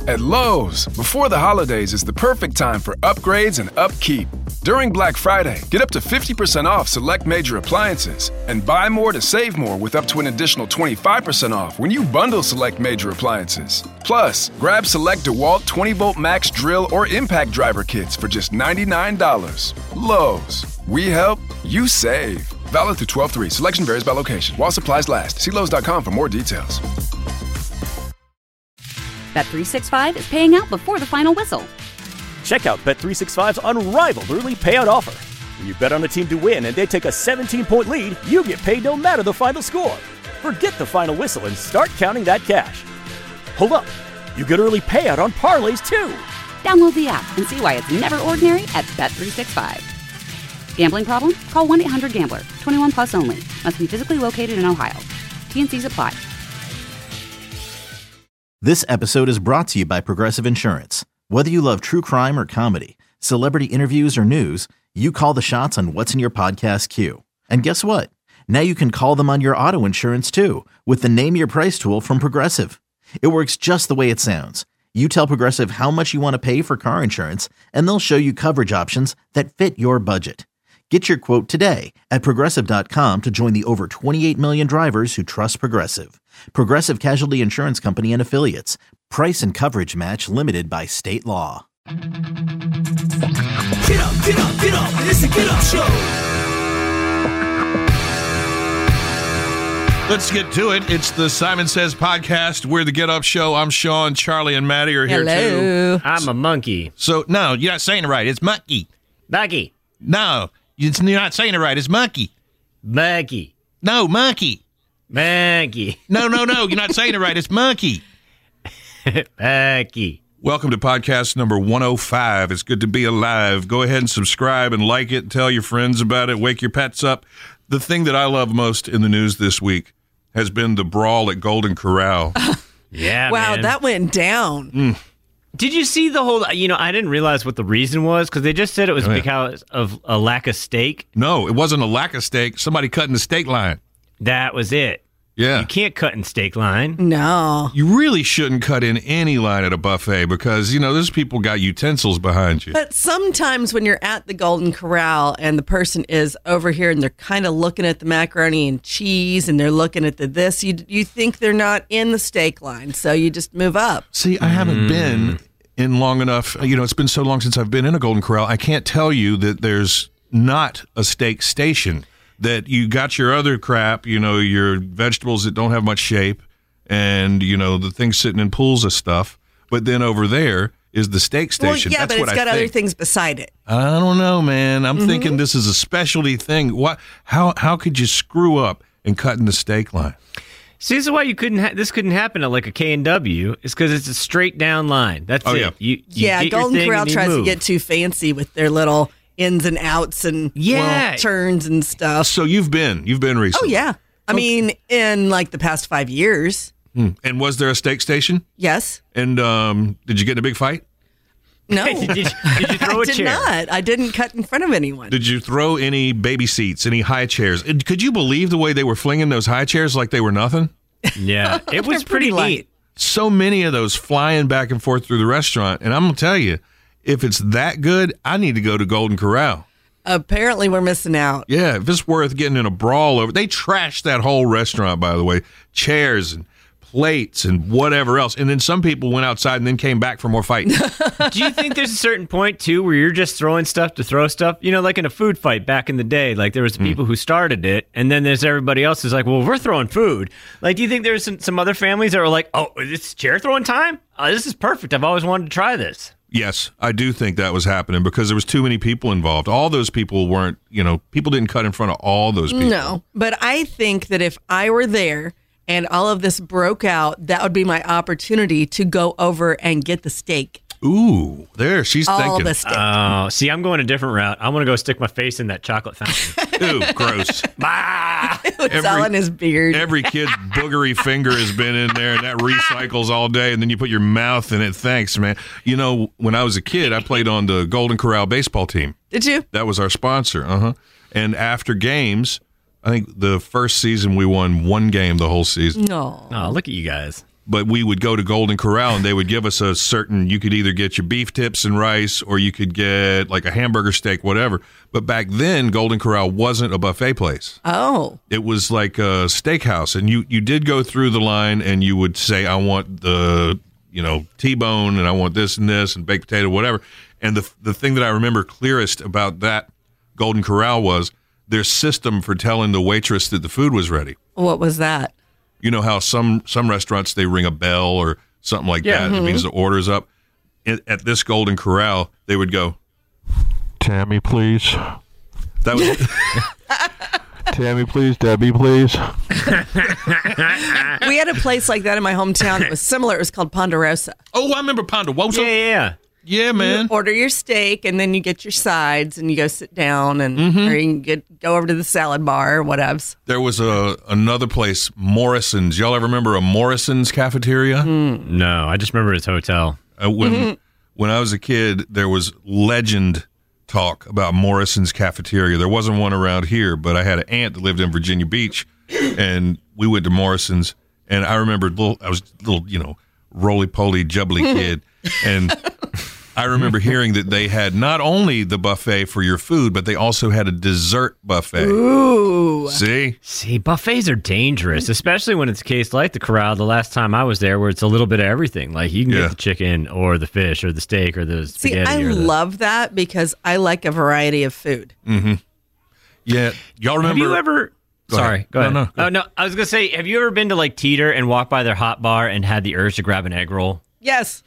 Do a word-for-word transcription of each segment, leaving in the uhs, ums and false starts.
At Lowe's, before the holidays is the perfect time for upgrades and upkeep. During Black Friday, get up to fifty percent off select major appliances and buy more to save more with up to an additional twenty-five percent off when you bundle select major appliances. Plus, grab select DeWalt twenty volt max drill or impact driver kits for just ninety-nine dollars. Lowe's, we help, you save. Valid through twelve three. Selection varies by location. While supplies last. See Lowe's dot com for more details. Bet three sixty-five is paying out before the final whistle. Check out Bet three sixty-five's unrivaled early payout offer. When you bet on a team to win and they take a seventeen-point lead, you get paid no matter the final score. Forget the final whistle and start counting that cash. Hold up. You get early payout on parlays, too. Download the app and see why it's never ordinary at Bet three sixty-five. Gambling problem? Call one eight hundred gambler. twenty-one plus only. Must be physically located in Ohio. T and Cs apply. This episode is brought to you by Progressive Insurance. Whether you love true crime or comedy, celebrity interviews or news, you call the shots on what's in your podcast queue. And guess what? Now you can call them on your auto insurance too with the Name Your Price tool from Progressive. It works just the way it sounds. You tell Progressive how much you want to pay for car insurance, and they'll show you coverage options that fit your budget. Get your quote today at Progressive dot com to join the over twenty-eight million drivers who trust Progressive. Progressive Casualty Insurance Company and Affiliates. Price and coverage match limited by state law. Get up, get up, get up. It's a Get Up Show. Let's get to it. It's the Simon Says podcast. We're the Get Up Show. I'm Sean, Charlie, and Maddie are here Hello. too. I'm a monkey. So, no, you're not saying it right. It's monkey. Monkey. No, it's, you're not saying it right. It's monkey. Monkey. No, monkey. Monkey. No, no, no. You're not saying it right. It's monkey. Monkey. Welcome to podcast number one oh five. It's good to be alive. Go ahead and subscribe and like it. Tell your friends about it. Wake your pets up. The thing that I love most in the news this week has been the brawl at Golden Corral. Yeah, wow, man. that went down. Mm. Did you see the whole, you know, I didn't realize what the reason was because they just said it was Oh, yeah. because of a lack of steak. No, it wasn't a lack of steak. Somebody cutting the steak line. That was it. Yeah. You can't cut in steak line. No. You really shouldn't cut in any line at a buffet because, you know, those people got utensils behind you. But sometimes when you're at the Golden Corral and the person is over here and they're kind of looking at the macaroni and cheese and they're looking at the this, you you think they're not in the steak line, so you just move up. See, I haven't been in long enough. You know, it's been so long since I've been in a Golden Corral. I can't tell you that there's not a steak station. That you got your other crap, you know, your vegetables that don't have much shape and, you know, the things sitting in pools of stuff. But then over there is the steak station. Well, yeah, That's but what it's got I other think. things beside it. I don't know, man. I'm Mm-hmm. thinking this is a specialty thing. What? How how could you screw up in cutting the steak line? See, this is why you couldn't. Ha- this couldn't happen at like a K and W. It's because it's a straight down line. That's Oh, it. yeah. You, you yeah, get your Golden thing Corral and you tries move. to get too fancy with their little ins and outs and Yeah. well, turns and stuff. So you've been you've been Oh, recently. yeah. I mean, in like the past five years, Hmm. And was there a steak station? yes. And um, did you get in a big fight? No. did, you, did you throw I a did chair? not. I didn't cut in front of anyone. Did you throw any baby seats, any high chairs? And could you believe the way they were flinging those high chairs like they were nothing? Yeah, it was They're pretty pretty light. neat. So many of those flying back and forth through the restaurant. And I'm going to tell you, if it's that good, I need to go to Golden Corral. Apparently, we're missing out. Yeah, if it's worth getting in a brawl over. They trashed that whole restaurant, by the way. Chairs and plates and whatever else. And then some people went outside and then came back for more fighting. Do you think there's a certain point too where you're just throwing stuff to throw stuff? You know, like in a food fight back in the day, like there was the people who started it, and then there's everybody else who's like, "Well, we're throwing food." Like, do you think there's some, some other families that are like, "Oh, it's chair throwing time? Oh, this is perfect. I've always wanted to try this." Yes, I do think that was happening because there was too many people involved. All those people weren't, you know, people didn't cut in front of all those people. No, but I think that if I were there and all of this broke out, that would be my opportunity to go over and get the steak. Ooh, there, she's All thinking. the steak. Oh, see, I'm going a different route. I'm going to go stick my face in that chocolate fountain. Ooh, gross. It's all in his beard. Every kid's boogery finger has been in there, and that recycles all day, and then you put your mouth in it. Thanks, man. You know, when I was a kid, I played on the Golden Corral baseball team. Did you? That was our sponsor. Uh-huh. And after games, I think the first season we won one game the whole season. No. Oh, look at you guys. but we would go to Golden Corral and they would give us a certain, you could either get your beef tips and rice or you could get like a hamburger steak, whatever. But back then, Golden Corral wasn't a buffet place. Oh. It was like a steakhouse. And you, you did go through the line and you would say, I want the, you know, T-bone and I want this and this and baked potato, whatever. And the the thing that I remember clearest about that Golden Corral was their system for telling the waitress that the food was ready. What was that? You know how some, some restaurants, they ring a bell or something like Yeah. that. Mm-hmm. It means the order's up. At, at this Golden Corral, they would go, Tammy, please. that was Tammy, please. Debbie, please. We had a place like that in my hometown. It was similar. It was called Ponderosa. oh, I remember Ponderosa. Yeah, yeah, yeah. Yeah, man. You order your steak, and then you get your sides, and you go sit down, and Mm-hmm. or you can get go over to the salad bar or whatevs. There was a another place, Morrison's. Y'all ever remember a Morrison's cafeteria? No, I just remember his hotel. Uh, when Mm-hmm. when I was a kid, there was legend talk about Morrison's cafeteria. There wasn't one around here, but I had an aunt that lived in Virginia Beach, and we went to Morrison's. And I remember little, I was a little, you know, roly poly, jubbly kid, and I remember hearing that they had not only the buffet for your food, but they also had a dessert buffet. Ooh. See, See, buffets are dangerous, especially when it's a case like the Corral the last time I was there, where it's a little bit of everything. Like you can Yeah. get the chicken or the fish or the steak or the See, spaghetti. I or the... love that because I like a variety of food. yeah, y'all remember? Have you ever? Go Sorry, ahead. go No, ahead. no, go oh no, I was gonna say, have you ever been to like Teeter and walked by their hot bar and had the urge to grab an egg roll? Yes.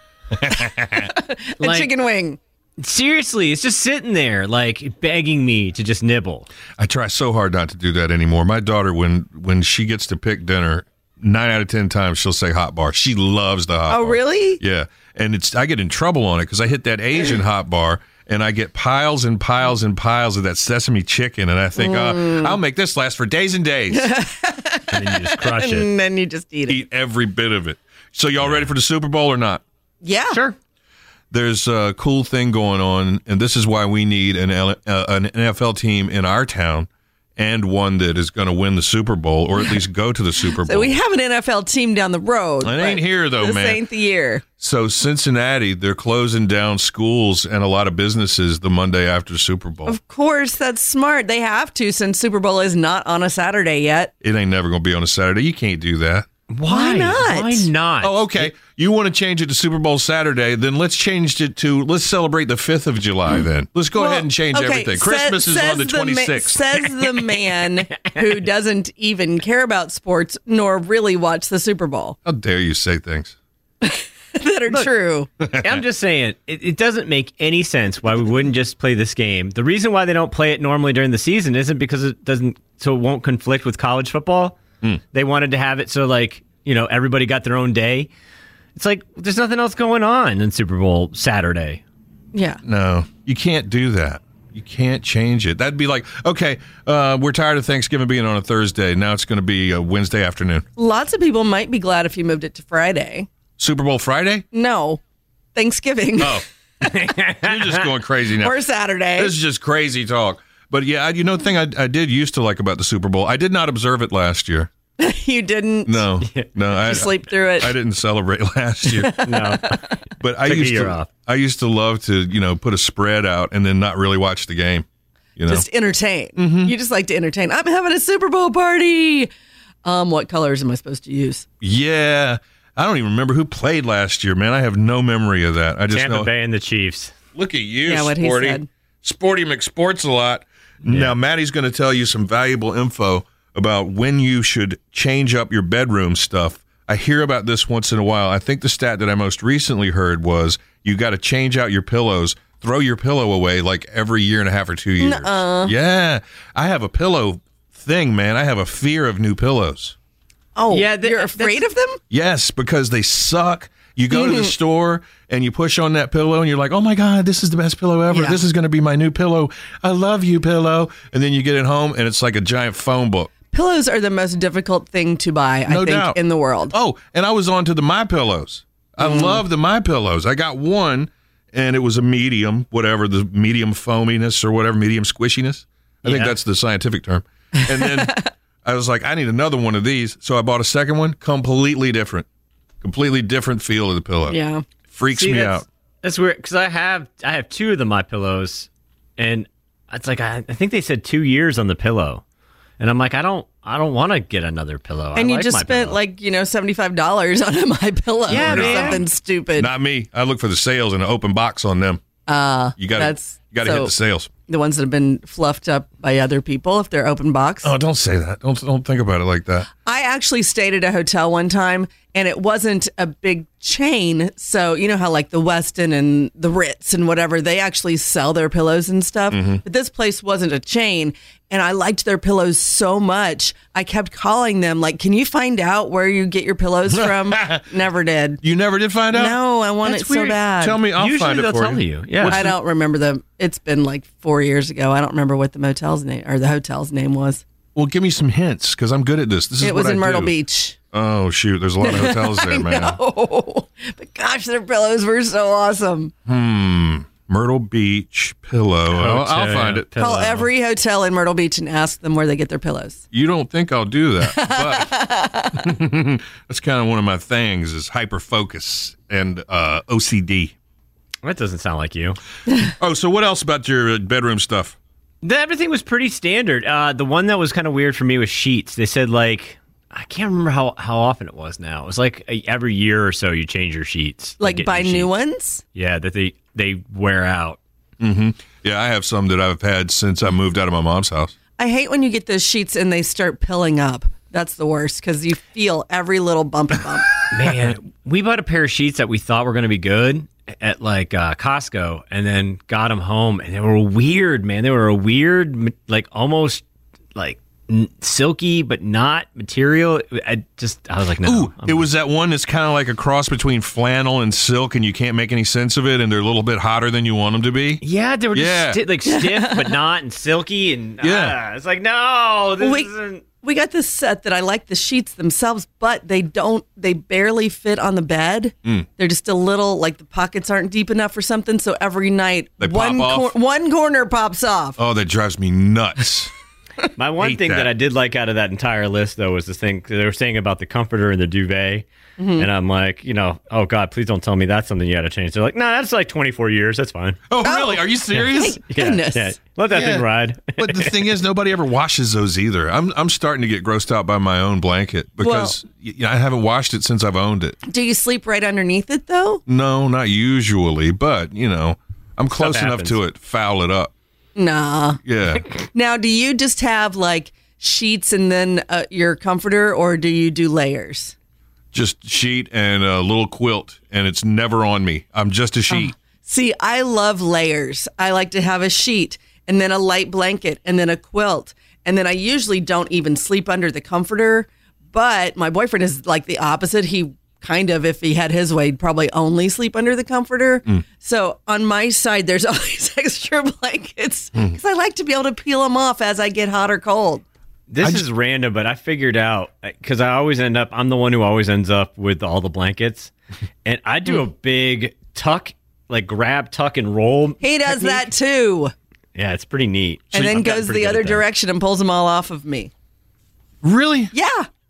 A Like- chicken wing. Seriously, it's just sitting there, like begging me to just nibble. I try so hard not to do that anymore. My daughter, when when she gets to pick dinner, nine out of ten times she'll say hot bar. She loves the hot Oh, bar. really? Yeah, and it's I get in trouble on it because I hit that Asian hot bar and I get piles and piles and piles of that sesame chicken, and I think, Mm. oh, I'll make this last for days and days. And then you just crush it. And then you just eat it. Eat every bit of it. So y'all ready for the Super Bowl or not? Yeah. Sure. There's a cool thing going on, and this is why we need an, L- uh, an N F L team in our town and one that is going to win the Super Bowl or at least go to the Super Bowl. So we have an N F L team down the road. It ain't but here, though, this man. ain't the year. So Cincinnati, they're closing down schools and a lot of businesses the Monday after Super Bowl. Of course, that's smart. They have to since Super Bowl is not on a Saturday yet. It ain't never going to be on a Saturday. You can't do that. Why not? Why not? Oh, okay. You want to change it to Super Bowl Saturday, then let's change it to, let's celebrate the fifth of July then. Let's go Well, ahead and change okay, everything. says- Christmas is on the says ma- twenty-sixth. says the man who doesn't even care about sports nor really watch the Super Bowl How dare you say things? that are true. I'm just saying, it, it doesn't make any sense why we wouldn't just play this game. The reason why they don't play it normally during the season isn't because it doesn't, so it won't conflict with college football. Hmm. They wanted to have it so, like, you know, everybody got their own day. It's like there's nothing else going on in Super Bowl Saturday. Yeah. No, you can't do that. You can't change it. That'd be like, okay, uh, we're tired of Thanksgiving being on a Thursday. Now it's going to be a Wednesday afternoon. Lots of people might be glad if you moved it to Friday. Super Bowl Friday? No. Thanksgiving. Oh, you're just going crazy now. Or Saturday. This is just crazy talk. But yeah, you know the thing I, I did used to like about the Super Bowl? I did not observe it last year. You didn't No, no. I, you sleep through it. I didn't celebrate last year. No. But I Took a used year to off. I used to love to, you know, put a spread out and then not really watch the game. You know? Just entertain. Mm-hmm. You just like to entertain. I'm having a Super Bowl party. Um, what colors am I supposed to use? Yeah. I don't even remember who played last year, man. I have no memory of that. I just Tampa know. Bay and the Chiefs. Look at you, Yeah, what he Sporty. said. Sporty McSports a lot. Now, Maddie's going to tell you some valuable info about when you should change up your bedroom stuff. I hear about this once in a while. I think the stat that I most recently heard was you got to change out your pillows, throw your pillow away like every year and a half or two years. Nuh-uh. Yeah. I have a pillow thing, man. I have a fear of new pillows. Oh, Yeah, th- you're afraid of them? Yes, because they suck. You go to the store and you push on that pillow and you're like, oh my God, this is the best pillow ever. Yeah. This is going to be my new pillow. I love you, pillow. And then you get it home and it's like a giant phone book. Pillows are the most difficult thing to buy, I No think, doubt. in the world. Oh, and I was on to the My Pillows. I love the My Pillows. I got one and it was a medium, whatever, the medium foaminess or whatever, medium squishiness. I think Yeah. that's the scientific term. And then I was like, I need another one of these. So I bought a second one, completely different. Completely different feel of the pillow. Yeah. Freaks See, me that's, out. That's weird because I have I have two of the My Pillows, and it's like I, I think they said two years on the pillow, and I'm like I don't I don't want to get another pillow. And I you like just My spent Pillow. like, you know, seventy-five dollars on a My Pillow Yeah, or man. something stupid. Not me. I look for the sales and an open box on them. Uh, You got that's- to got to hit so- the sales. the ones that have been fluffed up by other people if they're open box. Oh, don't say that. Don't don't think about it like that. I actually stayed at a hotel one time, and it wasn't a big chain. So, you know how like the Westin and the Ritz and whatever, they actually sell their pillows and stuff. Mm-hmm. But this place wasn't a chain, and I liked their pillows so much. I kept calling them, like, can you find out where you get your pillows from? Never did. You never did find out? No, I want That's it so weird. bad. Tell me, I'll Usually find it they'll for tell you. you. Yeah. I don't remember the. It's been like four years ago. I don't remember what the motel's name or the hotel's name was. Well, give me some hints because I'm good at this. This is It was what in I Myrtle do. Beach. Oh shoot, there's a lot of hotels there, man. Oh, but gosh, their pillows were so awesome. Hmm. Myrtle Beach pillow. I'll, I'll Hotel find it. pillow. Call every hotel in Myrtle Beach and ask them where they get their pillows. You don't think I'll do that, but that's kind of one of my things is hyper focus and uh, O C D. That doesn't sound like you. Oh, so what else about your bedroom stuff? The, everything was pretty standard. Uh, the one that was kind of weird for me was sheets. They said like I can't remember how, how often it was now. It was like a, every year or so you change your sheets. Like get buy new sheets. ones? Yeah, that they they wear out. Mm-hmm. Yeah, I have some that I've had since I moved out of my mom's house. I hate when you get those sheets and they start pilling up. That's the worst because you feel every little bumpy bump. Man, we bought a pair of sheets that we thought were going to be good at like uh, Costco, and then got them home, and they were weird, man. They were a weird, like almost like n- silky, but not material. I just, I was like, no. Ooh, I'm- it was that one that's kind of like a cross between flannel and silk, and you can't make any sense of it, and they're a little bit hotter than you want them to be. Yeah, they were just Yeah. sti- like stiff, but not, and silky, and Yeah. ah, it's like, no, this Wait. isn't. We got this set that I like the sheets themselves, but they don't, they barely fit on the bed. Mm. They're just a little, like the pockets aren't deep enough or something. So every night, They one, pop off? one corner pops off. Oh, that drives me nuts. My one Hate thing that. that. I did like out of that entire list, though, was this thing they were saying about the comforter and the duvet. And I'm like, you know, oh, God, please don't tell me that's something you got to change. They're like, no, nah, that's like twenty-four years. That's fine. Oh, really? Are you serious? Thank goodness. Yeah, let that Yeah. thing ride. But the thing is, nobody ever washes those either. I'm I'm starting to get grossed out by my own blanket because y you know, I haven't washed it since I've owned it. Do you sleep right underneath it though? No, not usually, but you know, I'm close enough happens. to it. Foul it up. Nah. Yeah. Now, do you just have like sheets and then uh, your comforter, or do you do layers? Just sheet and a little quilt, and it's never on me. I'm just a sheet. See, I love layers. I like to have a sheet and then a light blanket and then a quilt. And then I usually don't even sleep under the comforter. But my boyfriend is like the opposite. He kind of, if he had his way, he'd probably only sleep under the comforter. So on my side, there's all these extra blankets because I like to be able to peel them off as I get hot or cold. This is random, but I figured out because I always end up, I'm the one who always ends up with all the blankets. And I do a big tuck, like grab, tuck, and roll. He does technique. that too. Yeah, it's pretty neat. And then I've gotten goes pretty the good other at that. direction and pulls them all off of me. Really? Yeah.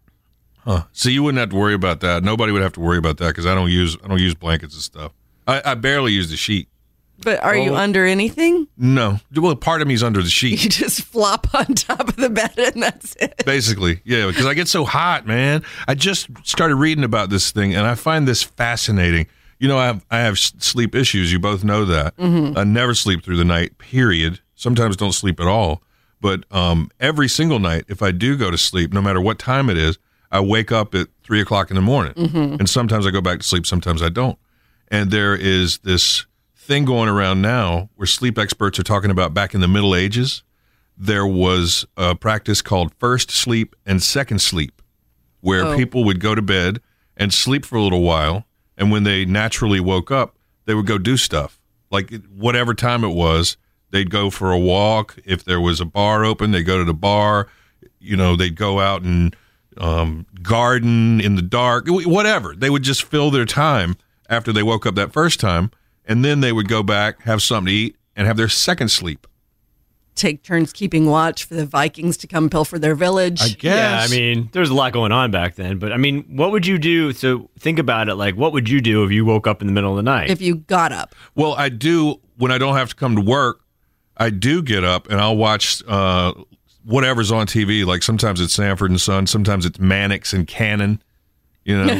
Huh. So you wouldn't have to worry about that. Nobody would have to worry about that because I don't use I don't use blankets and stuff. I, I barely use the sheet. But are you Oh. under anything? No. Well, part of me's under the sheet. You just flop on top of the bed and that's it. Basically, yeah, because I get so hot, man. I just started reading about this thing, and I find this fascinating. You know, I have, I have s- sleep issues. You both know that. I never sleep through the night, period. Sometimes don't sleep at all. But um, every single night, if I do go to sleep, no matter what time it is, I wake up at three o'clock in the morning. And sometimes I go back to sleep, sometimes I don't. And there is this thing going around now where sleep experts are talking about back in the Middle Ages, there was a practice called first sleep and second sleep, where Oh. people would go to bed and sleep for a little while, and when they naturally woke up, they would go do stuff. Like whatever time it was, they'd go for a walk. If there was a bar open, they'd go to the bar. You know, they'd go out and um, garden in the dark, wh- whatever. They would just fill their time after they woke up that first time, and then they would go back, have something to eat, and have their second sleep. take turns keeping watch for the Vikings to come pilfer their village. I guess. Yeah, I mean, there's a lot going on back then. But, I mean, what would you do? So think about it. Like, what would you do if you woke up in the middle of the night? If you got up. Well, I do, when I don't have to come to work, I do get up and I'll watch uh, whatever's on T V. Like sometimes it's Sanford and Son, sometimes it's Mannix and Cannon. You know,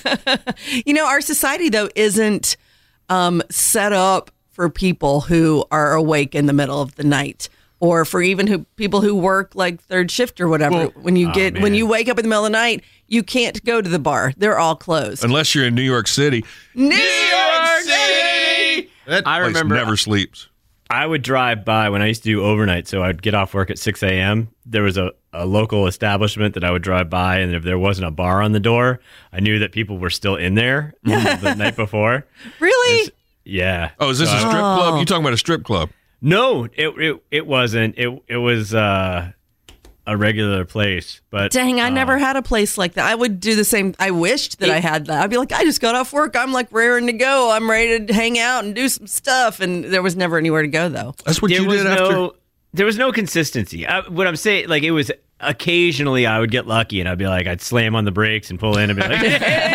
you know, our society though isn't um, set up for people who are awake in the middle of the night, or for even who people who work like third shift or whatever. Well, when you oh, get man. when you wake up in the middle of the night, you can't go to the bar; they're all closed. unless you're in New York City. New York City. That I place remember- never sleeps. I would drive by when I used to do overnight, so I'd get off work at six a.m. There was a, a local establishment that I would drive by, and if there wasn't a bar on the door, I knew that people were still in there the night before. Really? Yeah. Oh, is this So a I- strip club? You talking about a strip club? No, it, it it wasn't. It it was uh, a regular place. But Dang, I uh, never had a place like that. I would do the same. I wished that I had that. I'd be like, I just got off work. I'm like raring to go. I'm ready to hang out and do some stuff. And there was never anywhere to go, though. That's what there you was did no after. there was no consistency. I, what I'm saying, like it was occasionally I would get lucky and I'd be like I'd slam on the brakes and pull in and be like,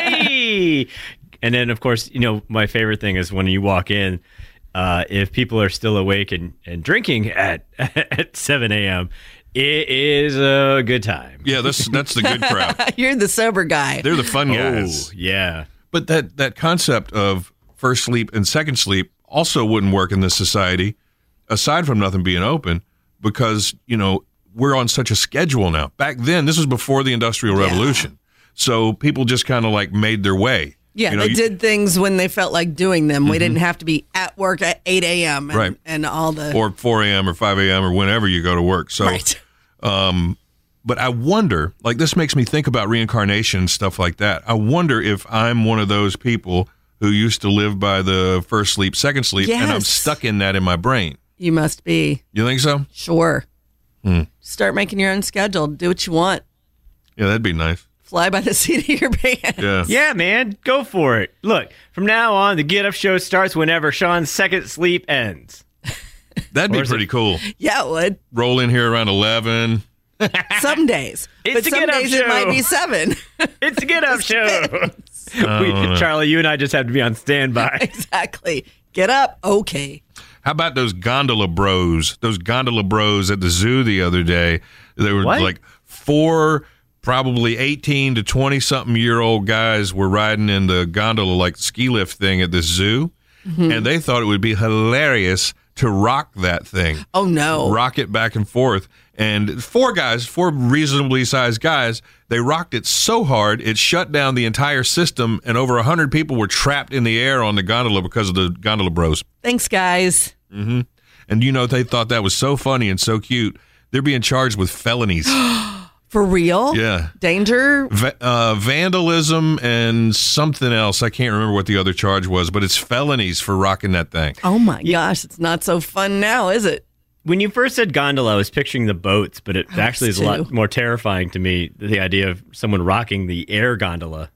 hey, and then of course you know my favorite thing is when you walk in. Uh, if people are still awake and, and drinking at at seven a.m., it is a good time. Yeah, that's that's the good crowd. You're the sober guy. They're the fun guys. Oh, yeah. But that that concept of first sleep and second sleep also wouldn't work in this society, aside from nothing being open, because you know we're on such a schedule now. Back then, this was before the Industrial Revolution, so people just kind of like made their way. Yeah, You know, they you- did things when they felt like doing them. We didn't have to be at work at eight a.m. And, Right. and all the... or four a.m. or five a.m. or whenever you go to work. So, Right. um, but I wonder, like this makes me think about reincarnation and stuff like that. I wonder if I'm one of those people who used to live by the first sleep, second sleep, and I'm Yes. stuck in that in my brain. You must be. You think so? Sure. Hmm. Start making your own schedule. Do what you want. Yeah, that'd be nice. Fly by the seat of your pants. Yeah. Yeah, man, go for it. Look, from now on, the Get Up Show starts whenever Sean's second sleep ends. That'd be Or is pretty it- cool. Yeah, it would. Roll in here around eleven. Some days. It's but the some Get Up days it Show. might be seven. It's the Get Up Show. we, Charlie, you and I just have to be on standby. Exactly. Get up. Okay. How about those gondola bros? Those gondola bros at the zoo the other day. They were What? like four, probably eighteen to twenty something year old guys were riding in the gondola, like ski lift thing at the zoo. And they thought it would be hilarious to rock that thing. Oh, no. Rock it back and forth. And four guys, four reasonably sized guys, they rocked it so hard it shut down the entire system, and over one hundred people were trapped in the air on the gondola because of the gondola bros. Thanks, guys. And you know, they thought that was so funny and so cute. They're being charged with felonies. For real? Yeah. Danger? Va- uh, vandalism and something else. I can't remember what the other charge was, but it's felonies for rocking that thing. Oh, my gosh. It's not so fun now, is it? When you first said gondola, I was picturing the boats, but it I actually was is a lot too. more terrifying to me, the idea of someone rocking the air gondola.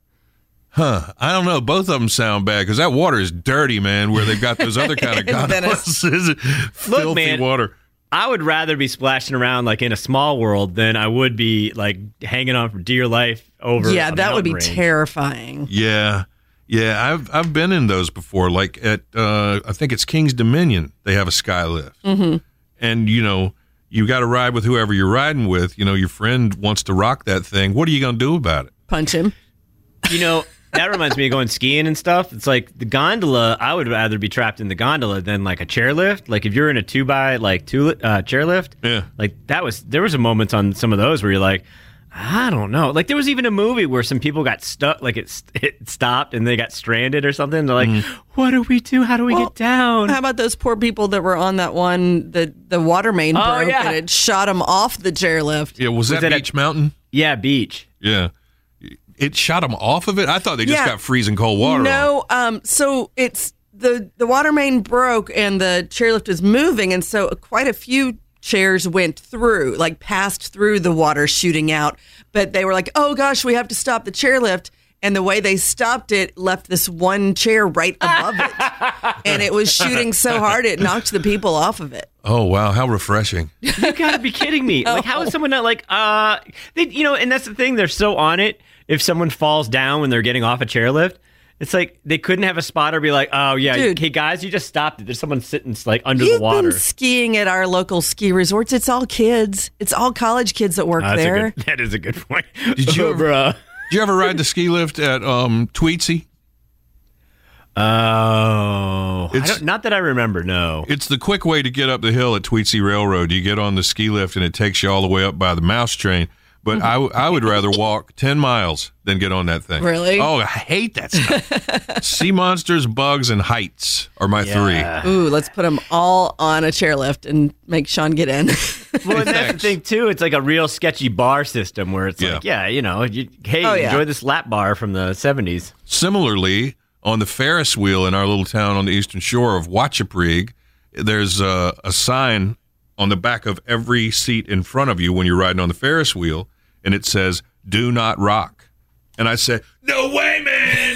Huh. I don't know. Both of them sound bad because that water is dirty, man, where they've got those other kind of In gondolas. Filthy man, water. I would rather be splashing around like in a small world than I would be like hanging on for dear life over. Yeah, a that would be mountain range. terrifying. Yeah. Yeah, I've I've been in those before. Like at, uh, I think it's King's Dominion, they have a sky lift. Mm-hmm. And, you know, you got to ride with whoever you're riding with. You know, your friend wants to rock that thing. What are you going to do about it? Punch him. You know, that reminds me of going skiing and stuff. It's like the gondola, I would rather be trapped in the gondola than like a chairlift. Like if you're in a two by like two uh, chairlift, Yeah. like that was, there was a moment on some of those where you're like, I don't know. Like there was even a movie where some people got stuck, like it, it stopped and they got stranded or something. They're like, what do we do? How do we Well, get down? How about those poor people that were on that one, the, the water main Oh, broke yeah. and it shot them off the chairlift? Yeah, was, that, that a- Beach Mountain? Yeah, beach. Yeah. It shot them off of it? I thought they just Yeah. got freezing cold water on. No, um, so it's the the water main broke and the chairlift is moving, and so quite a few chairs went through, like passed through the water shooting out. But they were like, "Oh gosh, we have to stop the chairlift." And the way they stopped it left this one chair right above it. and it was shooting so hard it knocked the people off of it. Oh, wow. How refreshing. You gotta be kidding me. Like, how is someone not like, uh, they, you know, and that's the thing, they're so on it. If someone falls down when they're getting off a chairlift, it's like they couldn't have a spotter be like, oh, yeah, Dude. hey, guys, you just stopped it. There's someone sitting like under You've the water. been skiing at our local ski resorts. It's all kids. It's all college kids that work Oh, that's a there. good- that is a good point. Did you Oh, ever, bruh. did you ever ride the ski lift at um, Tweetsy? Oh, I It's- don't, not that I remember. No. It's the quick way to get up the hill at Tweetsy Railroad. You get on the ski lift and it takes you all the way up by the mouse train. But I, w- I would rather walk ten miles than get on that thing. Really? Oh, I hate that stuff. Sea monsters, bugs, and heights are my Yeah. Ooh, let's put them all on a chairlift and make Sean get in. Well, and that's the Thanks. thing too. It's like a real sketchy bar system where it's Yeah. like, yeah, you know, you, hey, Oh, yeah. enjoy this lap bar from the seventies. three. Similarly, on the Ferris wheel in our little town on the eastern shore of Wachapreague, there's a, a sign on the back of every seat in front of you when you're riding on the Ferris wheel, and it says, "Do not rock." And I said, "No way, man!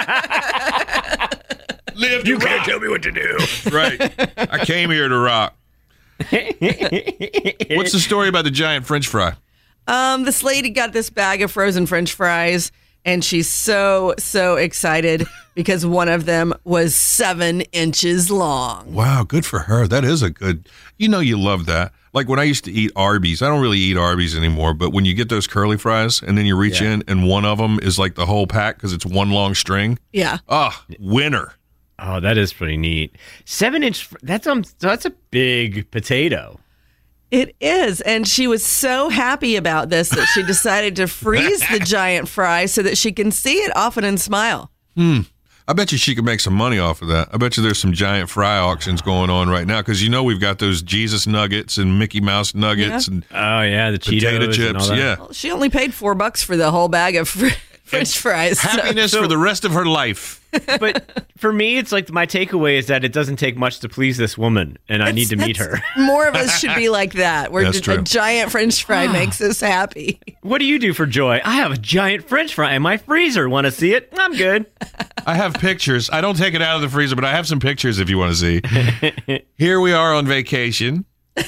Live to You can't rock." tell me what to do. Right. I came here to rock. What's the story about the giant French fry? Um, this lady got this bag of frozen French fries, and she's so, so excited because one of them was seven inches long. Wow, good for her. That is a good, you know, you love that. Like when I used to eat Arby's, I don't really eat Arby's anymore, but when you get those curly fries and then you reach Yeah. in and one of them is like the whole pack because it's one long string. Yeah. Ah, winner. Oh, that is pretty neat. Seven inch. That's um. That's a big potato. It is. And she was so happy about this that she decided to freeze the giant fry so that she can see it often and smile. I bet you she could make some money off of that. I bet you there's some giant fry auctions going on right now because you know we've got those Jesus nuggets and Mickey Mouse nuggets Yeah. and Oh yeah, the Cheetos potato and chips. all that. Yeah. Well, she only paid four bucks for the whole bag of fr- French fries. so- Happiness for the rest of her life. But for me, it's like my takeaway is that it doesn't take much to please this woman, and I need to meet her. That's- More of us should be like that, where That's just a true. giant French fry makes us happy. What do you do for joy? I have a giant French fry in my freezer. Want to see it? I'm good. I have pictures. I don't take it out of the freezer, but I have some pictures if you want to see. Here we are on vacation.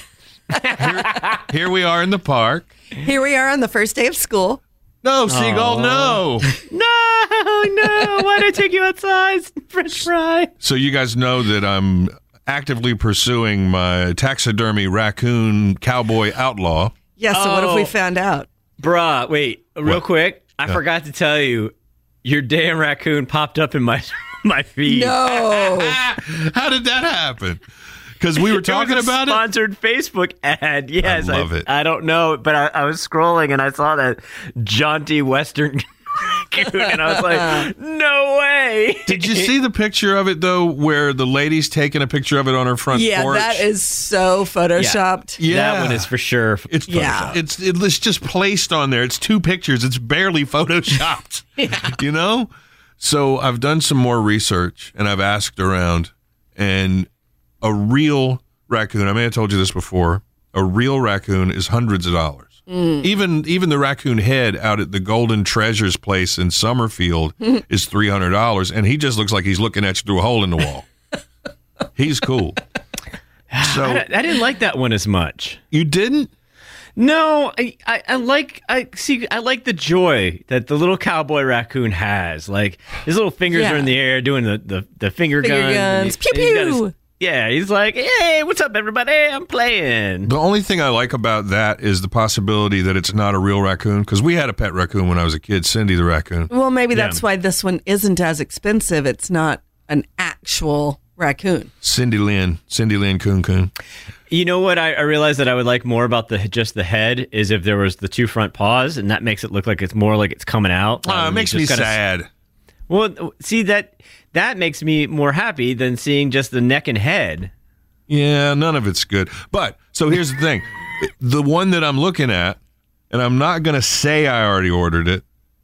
Here, here we are in the park. Here we are on the first day of school. No, Seagull, no. No, no. Why did I take you outside? French fry. So you guys know that I'm actively pursuing my taxidermy raccoon cowboy outlaw. Yeah, so what if we Oh. found out? Bruh, wait, real What? quick. I forgot to tell you, your damn raccoon popped up in my my feed. No. How did that happen? Because we were talking it was a about it. sponsored Facebook ad. Yes, love it. I don't know, but I, I was scrolling and I saw that jaunty Western raccoon, and I was like, "No way!" Did you see the picture of it though, where the lady's taking a picture of it on her front Yeah, porch? that is so photoshopped. Yeah. That one is for sure. It's Yeah. It's it's just placed on there. It's two pictures. It's barely photoshopped. You know. So I've done some more research and I've asked around, and a real raccoon. I may have told you this before. A real raccoon is hundreds of dollars. Even even the raccoon head out at the Golden Treasures place in Summerfield is three hundred dollars, and he just looks like he's looking at you through a hole in the wall. He's cool. So I, I didn't like that one as much. you didn't? No, I, I, I like I see I like the joy that the little cowboy raccoon has. Like his little fingers Yeah. are in the air doing the, the, the finger, Finger guns. and guns. he- Pew, and he's got his- pew. yeah, he's like, hey, what's up, everybody? I'm playing. The only thing I like about that is the possibility that it's not a real raccoon, because we had a pet raccoon when I was a kid, Cindy the raccoon. Well, maybe Yeah. that's why this one isn't as expensive. It's not an actual raccoon. Cindy Lynn, Cindy Lynn Coon Coon. You know what? I, I realized that I would like more about the just the head is if there was the two front paws, and that makes it look like it's more like it's coming out. Ah, rather it than makes you me just gotta- sad. Well, see that that makes me more happy than seeing just the neck and head. Yeah, none of it's good. But so here's the thing: the one that I'm looking at, and I'm not gonna say I already ordered it,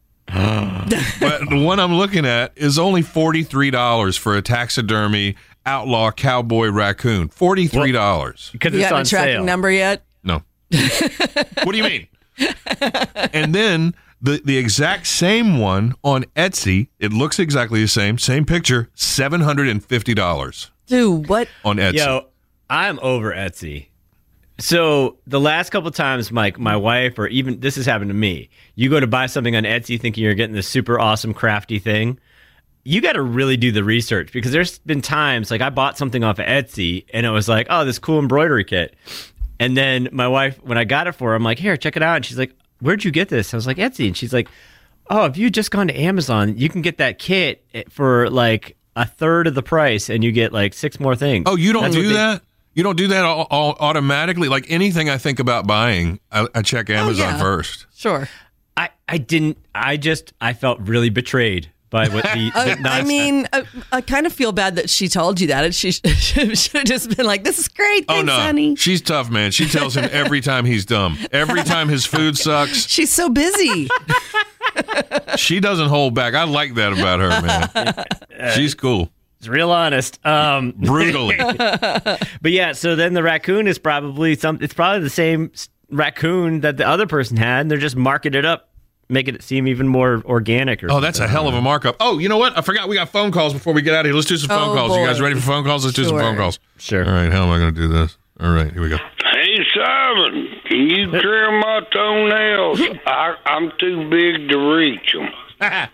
but the one I'm looking at is only forty-three dollars for a taxidermy outlaw cowboy raccoon. Forty-three dollars. Because You it's got on a tracking sale. number yet? No. What do you mean? And then The the exact same one on Etsy. It looks exactly the same. Same picture. seven hundred fifty dollars. Dude, what? On Etsy. Yo, I'm over Etsy. So the last couple times, Mike, my wife, or even this has happened to me, you go to buy something on Etsy thinking you're getting this super awesome crafty thing. You got to really do the research, because there's been times like I bought something off of Etsy and it was like, oh, this cool embroidery kit. And then my wife, when I got it for her, I'm like, here, check it out. And she's like, where'd you get this? I was like, Etsy. And she's like, oh, if you just gone to Amazon, you can get that kit for like a third of the price and you get like six more things. Oh, you don't That's do they- that? You don't do that all, all automatically? Like anything I think about buying, I, I check Amazon yeah. first. Sure. I, I didn't, I just, I felt really betrayed by what the, the I, I nonsense- mean, I, I kind of feel bad that she told you that. She should have just been like, this is great. Thanks, Oh, no. honey. She's tough, man. She tells him every time he's dumb. Every time his food sucks, She's so busy. she doesn't hold back. I like that about her, man. She's cool. It's real honest. Um, Brutally. But yeah, so then the raccoon is probably some. It's probably the same s- raccoon that the other person had, and they're just marking it up, making it seem even more organic. Or Oh, that's a hell of a markup. Oh, you know what? I forgot we got phone calls before we get out of here. Let's do some phone Oh, calls. You guys boy. ready for phone calls? Let's do some Sure. phone calls. Sure. All right, how am I going to do this? All right, here we go. Hey, Simon, can you trim my toenails? I, I'm too big to reach them.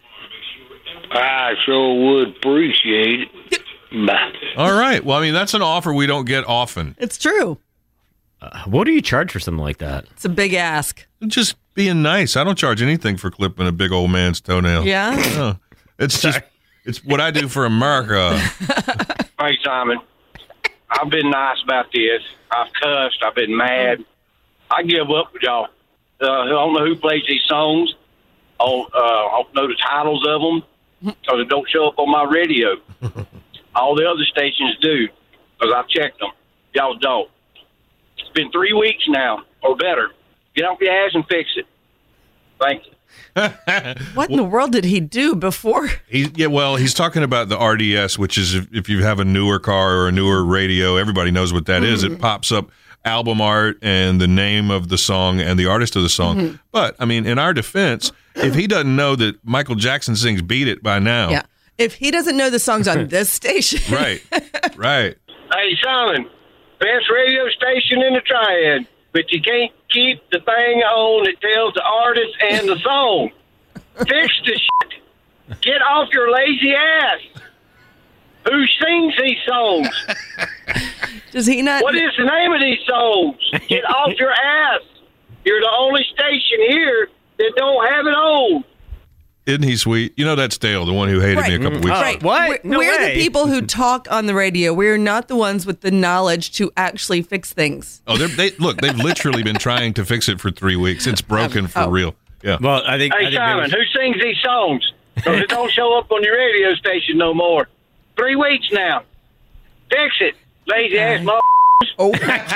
I sure would appreciate it. Bye. All right. Well, I mean, that's an offer we don't get often. It's true. Uh, what do you charge for something like that? It's a big ask. Just being nice. I don't charge anything for clipping a big old man's toenail. Yeah? No. It's just, it's what I do for America. Hey, Simon, I've been nice about this. I've cussed. I've been mad. I give up with y'all. Uh, I don't know who plays these songs. I don't, uh, I don't know the titles of them because it don't show up on my radio. All the other stations do because I've checked them. Y'all don't. It's been three weeks now or better. Get off your ass and fix it. Thank you. What in the world did he do before? He, yeah, well, he's talking about the R D S, which is if, if you have a newer car or a newer radio, everybody knows what that is. It pops up album art and the name of the song and the artist of the song. Mm-hmm. But, I mean, in our defense, if he doesn't know that Michael Jackson sings Beat It by now. Yeah. If he doesn't know the songs on this station. Right, right. Hey, Simon, best radio station in the Triad, but you can't keep the thing on that tells the artist and the song. Fix the shit. Get off your lazy ass. Who sings these songs? Does he not? What is the name of these songs? Get off your ass. You're the only station here that don't have it on. Isn't he sweet? You know that's Dale, the one who hated me a Right. couple weeks Oh, ago. Right. What? We're, No we're way. the people who talk on the radio. We're not the ones with the knowledge to actually fix things. Oh, they're, they look, they've literally been trying to fix it for three weeks. It's broken for oh. real. Yeah. Well, I think. I Hey, think Simon, maybe- who sings these songs? Because it don't show up on your radio station no more. Three weeks now. Fix it. Lazy ass mother. Oh,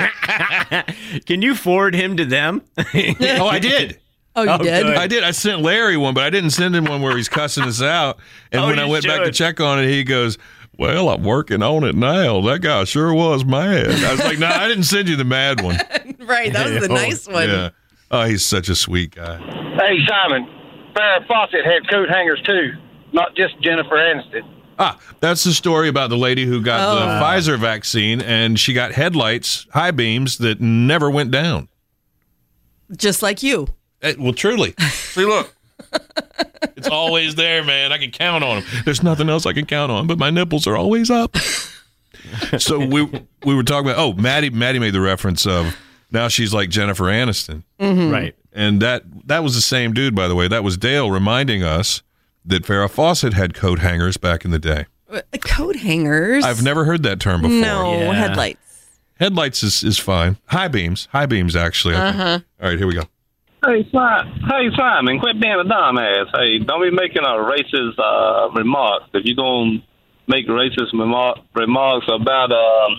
Can you forward him to them? Oh, I did. oh, you Oh, did? good. I did. I sent Larry one, but I didn't send him one where he's cussing us out. And Oh, when I you went back to should. check on it, he goes, "Well, I'm working on it now. That guy sure was mad." I was like, "No, I didn't send you the mad one." Right. That was the nice one. Yeah. Oh, he's such a sweet guy. Hey, Simon, Farrah Fawcett had coat hangers too, not just Jennifer Aniston. Ah, that's the story about the lady who got Oh. the Pfizer vaccine, and she got headlights, high beams that never went down. Just like you. Eh, well, truly. See, look. It's always there, man. I can count on them. There's nothing else I can count on, but my nipples are always up. So we we were talking about, oh, Maddie Maddie made the reference of now she's like Jennifer Aniston. Right. And that that was the same dude, by the way. That was Dale reminding us that Farrah Fawcett had coat hangers back in the day. Uh, Coat hangers. I've never heard that term before. No, Yeah. headlights. Headlights is, is fine. High beams. High beams, actually. I think. Uh-huh. All right, here we go. Hey, Simon, hey, Simon, quit being a dumbass. Hey, don't be making a racist uh, remarks. If you're going to make racist remar- remarks about, um,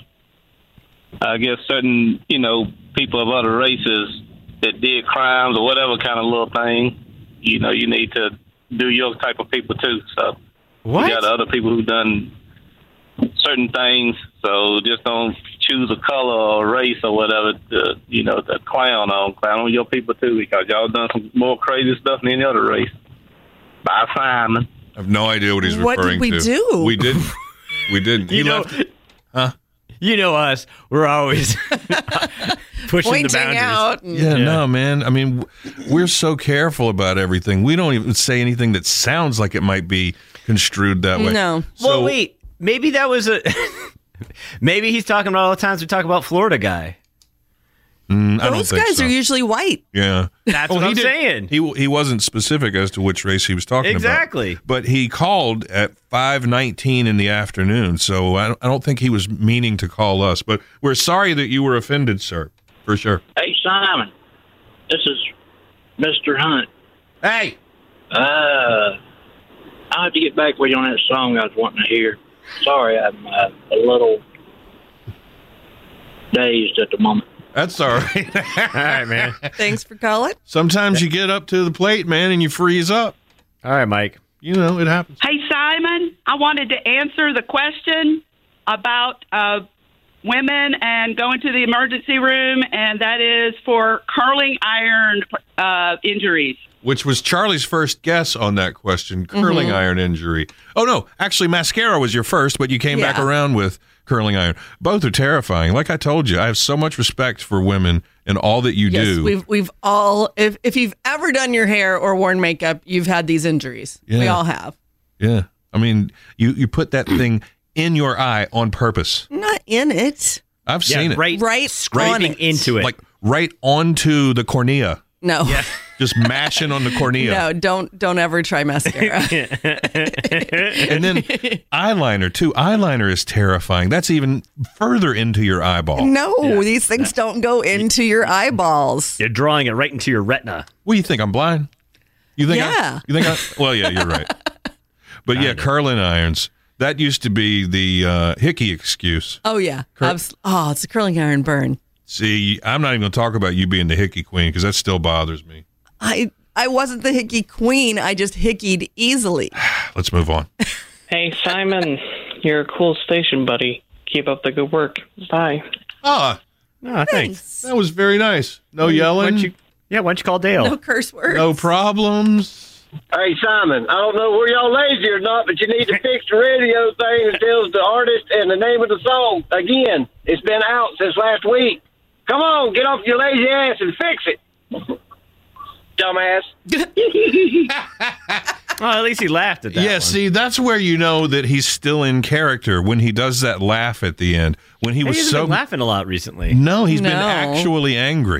I guess, certain, you know, people of other races that did crimes or whatever kind of little thing, you know, you need to do your type of people, too. So What? you got other people who done certain things, so just don't choose a color or race or whatever to, you know, to clown on. Clown on your people, too, because y'all done some more crazy stuff than any other race. Bye, Simon. I have no idea what he's What did referring we to. do? We didn't. We didn't. He You know, left. Huh? you know us. We're always pushing Pointing the boundaries. out. And, Yeah, Yeah. no, man. I mean, w- we're so careful about everything. We don't even say anything that sounds like it might be construed that way. No. So, Well, wait. Maybe that was a. Maybe he's talking about all the times we talk about Florida guy. mm, I don't Those think guys so. are usually white. Yeah. That's what he I'm did- saying. He he wasn't specific as to which race he was talking Exactly. about. But he called at five nineteen in the afternoon, so I don't, I don't think he was meaning to call us. But we're sorry that you were offended, sir, for sure. Hey, Simon, this is Mister Hunt. Hey. Uh, I'll have to get back with you on that song I was wanting to hear. Sorry, I'm uh, a little dazed at the moment. That's all right. All right, man. Thanks for calling. Sometimes you get up to the plate, man, and you freeze up. All right, Mike. You know, it happens. Hey, Simon, I wanted to answer the question about uh, women and going to the emergency room, and that is for curling iron uh, injuries. Which was Charlie's first guess on that question, curling iron injury. Oh, no, actually, mascara was your first, but you came back Yeah. around with curling iron. Both are terrifying. Like I told you, I have so much respect for women and all that you Yes, do. we've we've all if if you've ever done your hair or worn makeup, you've had these injuries. We Yeah. all have. Yeah. I mean, you, you put that thing in your eye on purpose. Not in it. I've seen it. Right, Right on scraping it. into it. Like right onto the cornea. No. Yeah. Just mashing on the cornea. No, don't don't ever try mascara. And then eyeliner, too. Eyeliner is terrifying. That's even further into your eyeball. No, these things don't go into your eyeballs. You're drawing it right into your retina. What do you think? I'm blind? You think? Yeah. I, you think? I, well, yeah, you're right. But yeah, curling irons. That used to be the uh, hickey excuse. Oh yeah. Abs- oh, it's a curling iron burn. See, I'm not even going to talk about you being the hickey queen because that still bothers me. I I wasn't the hickey queen. I just hickied easily. Let's move on. Hey, Simon, you're a cool station buddy. Keep up the good work. Bye. Ah, Oh, thanks. that was very nice. No Why yelling. don't you, yeah, why don't you call Dale? No curse words. No problems. Hey, Simon, I don't know where y'all lazy or not, but you need to fix the radio thing that tells the artist and the name of the song. Again, it's been out since last week. Come on, get off your lazy ass and fix it. Dumbass. Well, at least he laughed at that Yeah, one. see, that's where you know that he's still in character when he does that laugh at the end. When he He was hasn't so been laughing a lot recently. No, he's been No. actually angry.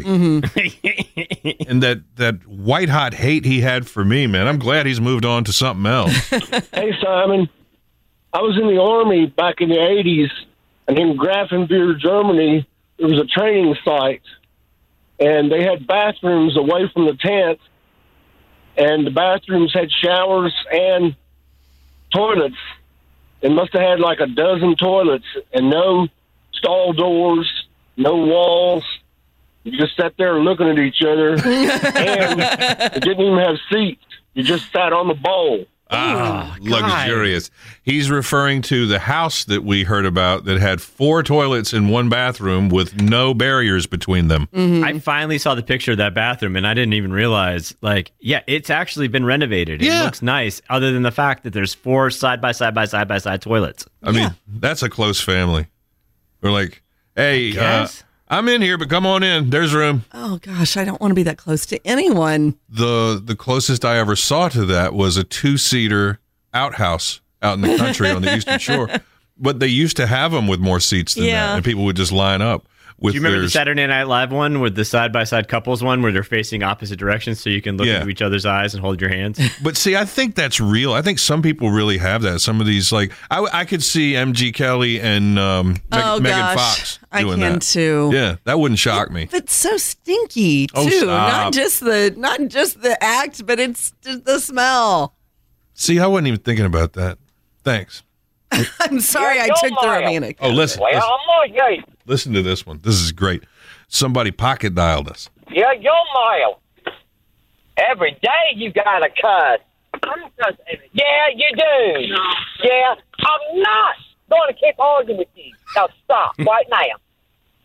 And that, that white hot hate he had for me, man, I'm glad he's moved on to something else. Hey, Simon, I was in the Army back in the eighties, and in Grafenbier, Germany, there was a training site, and they had bathrooms away from the tent, and the bathrooms had showers and toilets. They must have had like a dozen toilets, and no stall doors, no walls. You just sat there looking at each other, and it didn't even have seats. You just sat on the bowl. Ah, luxurious. He's referring to the house that we heard about that had four toilets in one bathroom with no barriers between them. I finally saw the picture of that bathroom, and I didn't even realize, like, yeah, it's actually been renovated. It Yeah. looks nice, other than the fact that there's four side by side by side by side toilets. I mean, that's a close family. We're like, hey, uh, guess. I'm in here, but come on in. There's room. Oh gosh, I don't want to be that close to anyone. The the closest I ever saw to that was a two-seater outhouse out in the country on the Eastern Shore. But they used to have them with more seats than Yeah. that, and people would just line up with Do you remember theirs. the Saturday Night Live one with the side by side couples one where they're facing opposite directions so you can look Yeah. into each other's eyes and hold your hands? But see, I think that's real. I think some people really have that. Some of these, like, I, I could see M G Kelly and um, Meg- Oh, Megan gosh. Fox I doing can that. too. Yeah, that wouldn't shock me. But so stinky too. Oh, stop. Not just the not just the act, but it's just the smell. See, I wasn't even thinking about that. Thanks. I'm sorry, I took the romantic. Oh, listen, Well, listen, I'm not gay. listen to this one. This is great. Somebody pocket dialed us. Yeah, you're mild. Every day you gotta cuss. Yeah, you do. Yeah, I'm not going to keep arguing with you. Now stop right now.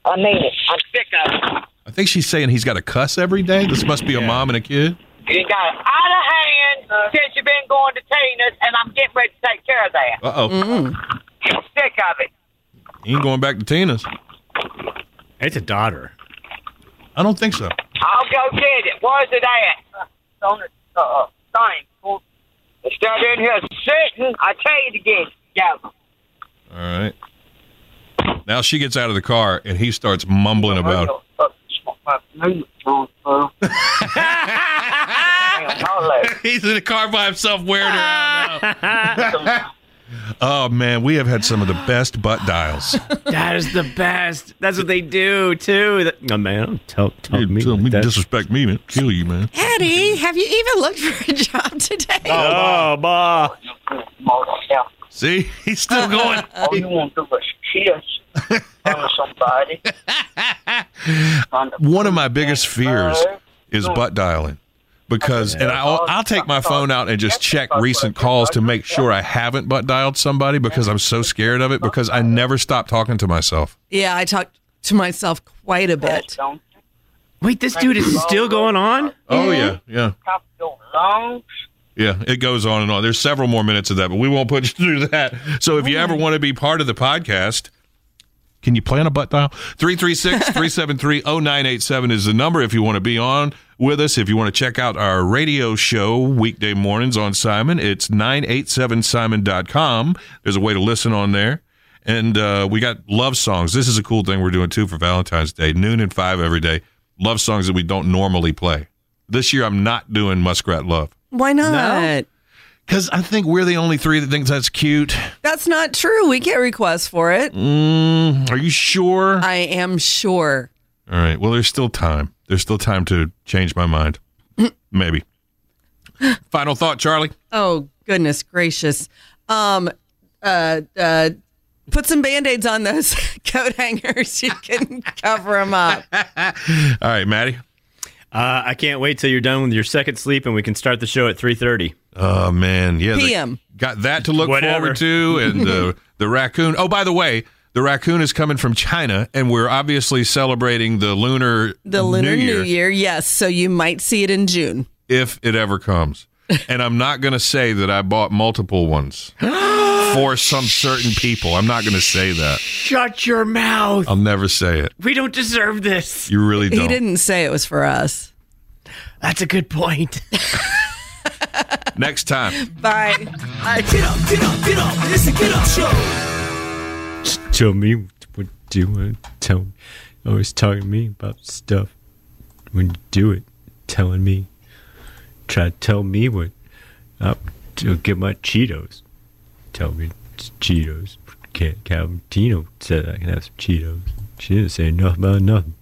I mean it. I'm sick of it. I think she's saying he's got to cuss every day. This must be a mom and a kid. You got it out of hand since you've been going to Tina's, and I'm getting ready to take care of that. Uh-oh. Mm-hmm. I'm sick of it. He ain't going back to Tina's. It's a daughter. I don't think so. I'll go get it. Where's it at? It's on the uh, thing. Instead in here sitting, I tell you to get it together. All right. Now she gets out of the car, and he starts mumbling about He's in the car by himself wearing her out now. Oh, man, we have had some of the best butt dials. That is the best. That's what they do, too. That, oh, man, don't tell, tell you me. Tell me Like disrespect me, man. Kill you, man. Eddie, have you even looked for a job today? Oh, Ma. See? He's still going. All you want to do is kiss on somebody. One of my biggest fears is butt dialing. Because, and I'll, I'll take my phone out and just check recent calls to make sure I haven't butt dialed somebody because I'm so scared of it because I never stop talking to myself. Yeah, I talk to myself quite a bit. Wait, this dude is still going on? Oh, yeah, yeah. Yeah, it goes on and on. There's several more minutes of that, but we won't put you through that. So if you ever want to be part of the podcast, can you play on a butt dial? three three six, three seven three, zero nine eight seven is the number if you want to be on with us. If you want to check out our radio show weekday mornings on Simon, it's nine eight seven simon dot com. There's a way to listen on there. And uh, we got love songs. This is a cool thing we're doing, too, for Valentine's Day. Noon and five every day. Love songs that we don't normally play. This year, I'm not doing Muskrat Love. Why not? Because I think we're the only three that thinks that's cute. That's not true. We get requests for it. Mm, are you sure? I am sure. All right. Well, there's still time. There's still time to change my mind. Maybe. Final thought, Charlie? Oh, goodness gracious. Um, uh, uh, put some Band-Aids on those coat hangers. You can cover them up. All right, Maddie? Uh, I can't wait till you're done with your second sleep and we can start the show at three thirty. Oh, man. Yeah. P M. Got that to look Whatever. forward to. And uh, the raccoon. Oh, by the way, the raccoon is coming from China, and we're obviously celebrating the Lunar The Lunar New Year, New Year, yes. So you might see it in June. if it ever comes. And I'm not going to say that I bought multiple ones for some certain people. I'm not going to say that. Shut your mouth. I'll never say it. We don't deserve this. You really don't. He didn't say it was for us. That's a good point. Next time. Bye. Right, get up, get up, get up. It's a Get Up Show. Tell me what you want to tell me. Always talking to me about stuff. When you do it, telling me. Try to tell me what. Uh, to get my Cheetos. Tell me it's Cheetos. Can't, Calvintino said I can have some Cheetos. She didn't say nothing about nothing.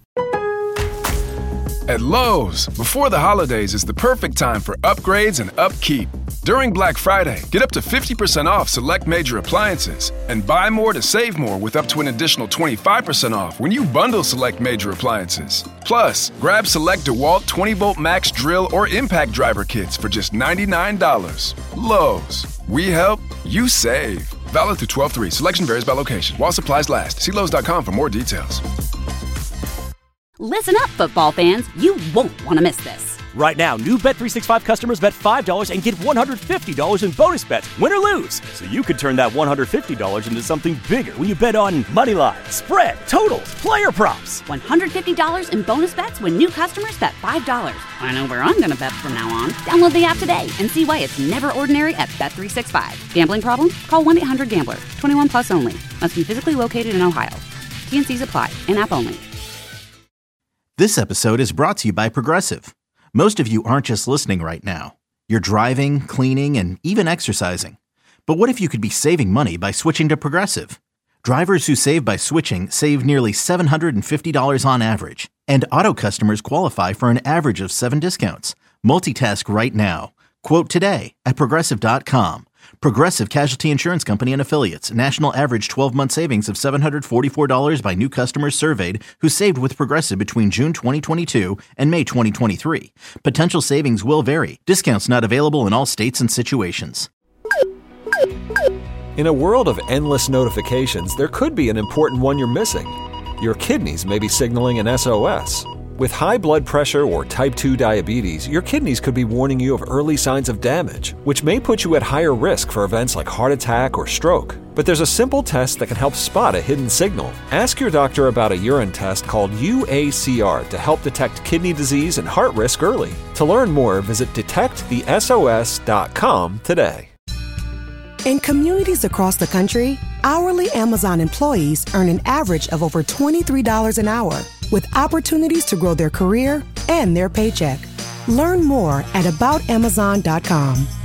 At Lowe's, before the holidays is the perfect time for upgrades and upkeep. During Black Friday, get up to fifty percent off select major appliances and buy more to save more with up to an additional twenty-five percent off when you bundle select major appliances. Plus, grab select DeWalt twenty volt max drill or impact driver kits for just ninety-nine dollars. Lowe's, we help, you save. Valid through twelve three. Selection varies by location. While supplies last. See Lowe's dot com for more details. Listen up, football fans. You won't want to miss this. Right now, new Bet three sixty-five customers bet five dollars and get one hundred fifty dollars in bonus bets, win or lose. So you could turn that one hundred fifty dollars into something bigger when you bet on money line, spread, totals, player props. one hundred fifty dollars in bonus bets when new customers bet five dollars. I know where I'm going to bet from now on. Download the app today and see why it's never ordinary at Bet three sixty-five. Gambling problem? Call one eight hundred gambler. twenty-one plus only. Must be physically located in Ohio. T N Cs apply. In-app only. This episode is brought to you by Progressive. Most of you aren't just listening right now. You're driving, cleaning, and even exercising. But what if you could be saving money by switching to Progressive? Drivers who save by switching save nearly seven hundred fifty dollars on average. And auto customers qualify for an average of seven discounts. Multitask right now. Quote today at Progressive dot com. Progressive Casualty Insurance Company and Affiliates. National average twelve-month savings of seven hundred forty-four dollars by new customers surveyed who saved with Progressive between June twenty twenty-two and May twenty twenty-three. Potential savings will vary. Discounts not available in all states and situations. In a world of endless notifications, there could be an important one you're missing. your kidneys may be signaling an S O S. With high blood pressure or type two diabetes, your kidneys could be warning you of early signs of damage, which may put you at higher risk for events like heart attack or stroke. But there's a simple test that can help spot a hidden signal. Ask your doctor about a urine test called U A C R to help detect kidney disease and heart risk early. To learn more, visit detect the S O S dot com today. In communities across the country, hourly Amazon employees earn an average of over twenty-three dollars an hour, with opportunities to grow their career and their paycheck. Learn more at about amazon dot com.